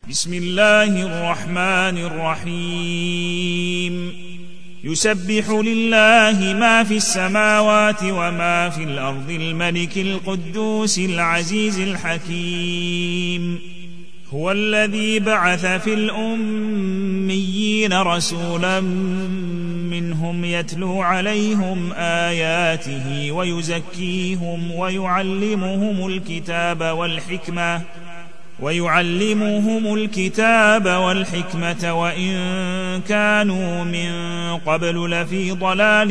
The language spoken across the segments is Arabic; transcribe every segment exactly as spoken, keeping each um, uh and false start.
بسم الله الرحمن الرحيم يسبح لله ما في السماوات وما في الأرض الملك القدوس العزيز الحكيم هو الذي بعث في الأميين رسولا منهم يتلو عليهم آياته ويزكيهم ويعلمهم الكتاب والحكمة ويعلمهم الكتاب والحكمة وإن كانوا من قبل لفي ضلال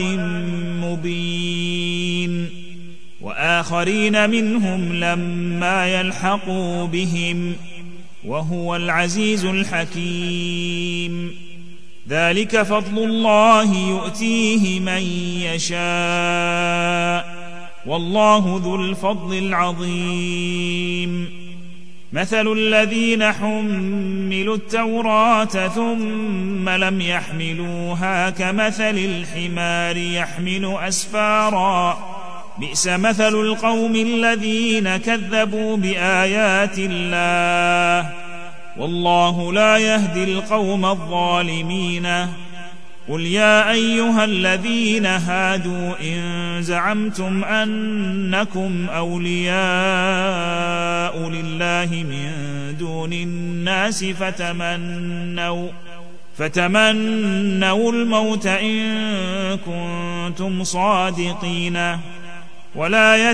مبين وآخرين منهم لما يلحقوا بهم وهو العزيز الحكيم ذلك فضل الله يؤتيه من يشاء والله ذو الفضل العظيم مثل الذين حملوا التوراة ثم لم يحملوها كمثل الحمار يحمل أسفارا بئس مثل القوم الذين كذبوا بآيات الله والله لا يهدي القوم الظالمين قل يا أيها الذين هادوا إن زعمتم أنكم أولياء لله من دون الناس فتمنوا فتمنوا الموت إن كنتم صادقين ولا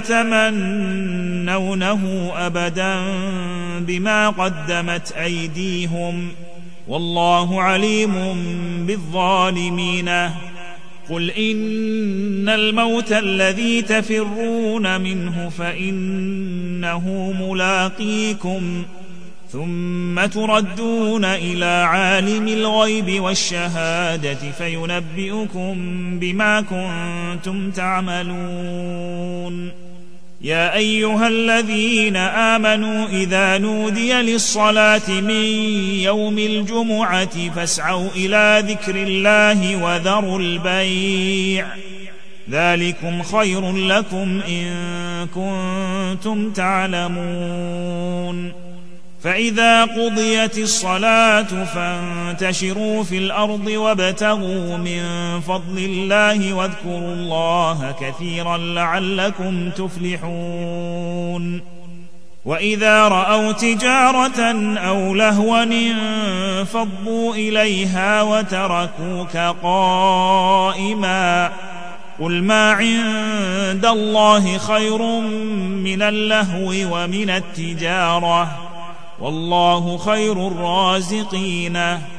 يتمنونه أبدا بما قدمت أيديهم والله عليم بالظالمين قل إن الموت الذي تفرون منه فإنه ملاقيكم ثم تردون إلى عالم الغيب والشهادة فينبئكم بما كنتم تعملون يا أيها الذين آمنوا إذا نودي للصلاة من يوم الجمعة فاسعوا إلى ذكر الله وذروا البيع ذلكم خير لكم إن كنتم تعلمون فإذا قضيت الصلاة فانتشروا في الأرض وابتغوا من فضل الله واذكروا الله كثيرا لعلكم تفلحون وإذا رأوا تجارة أو لهوا انفضوا إليها وتركوك قائما قل ما عند الله خير من اللهو ومن التجارة والله خير الرازقين